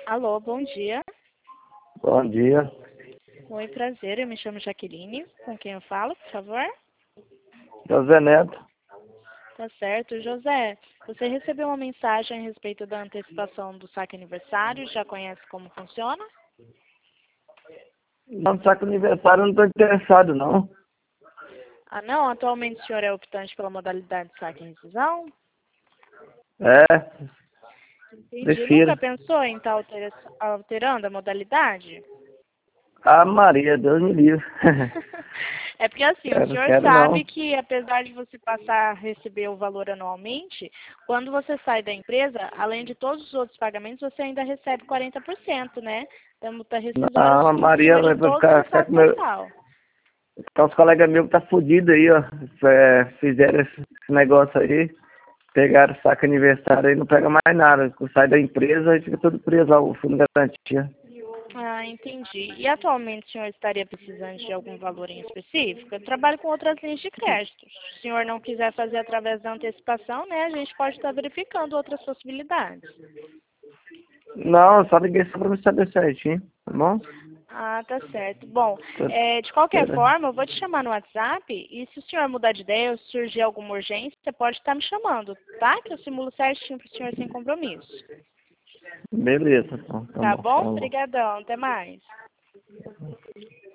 Alô, bom dia. Bom dia, Oi, prazer. Eu me chamo Jaqueline. Com quem eu falo, por favor? José Neto. Tá certo. José, você recebeu uma mensagem a respeito da antecipação do saque aniversário? Já conhece como funciona? Não, saco aniversário, eu não estou interessado, não. Ah, não? Atualmente o senhor é optante pela modalidade de saque em rescisão? É, Entendi. prefiro. Nunca pensou em estar alterando a modalidade? Ah, Maria, Deus me livre. É porque assim, o senhor Quero sabe não. que apesar de você passar a receber o valor anualmente, quando você sai da empresa, além de todos os outros pagamentos, você ainda recebe 40%, né? Da multa rescisória Não, a em cima Maria de vai todo o ficar saque com meu... mensal. Tá uns colegas meus que tá fudido aí, ó. Fizeram esse negócio aí, pegaram o saco aniversário aí, não pega mais nada. Sai da empresa e fica tudo preso lá, o fundo de garantia. Ah, entendi. E atualmente o senhor estaria precisando de algum valor em específico? Eu trabalho com outras linhas de crédito. Se o senhor não quiser fazer através da antecipação, né, a gente pode estar verificando outras possibilidades. Não, só liguei só pra me saber certinho, tá bom? Ah, tá certo. Bom, de qualquer forma, eu vou te chamar no WhatsApp e se o senhor mudar de ideia ou surgir alguma urgência, você pode estar me chamando, tá? Que eu simulo certinho para o senhor sem compromisso. Beleza, então, tá Tá bom, tá bom? bom. Obrigadão. Até mais.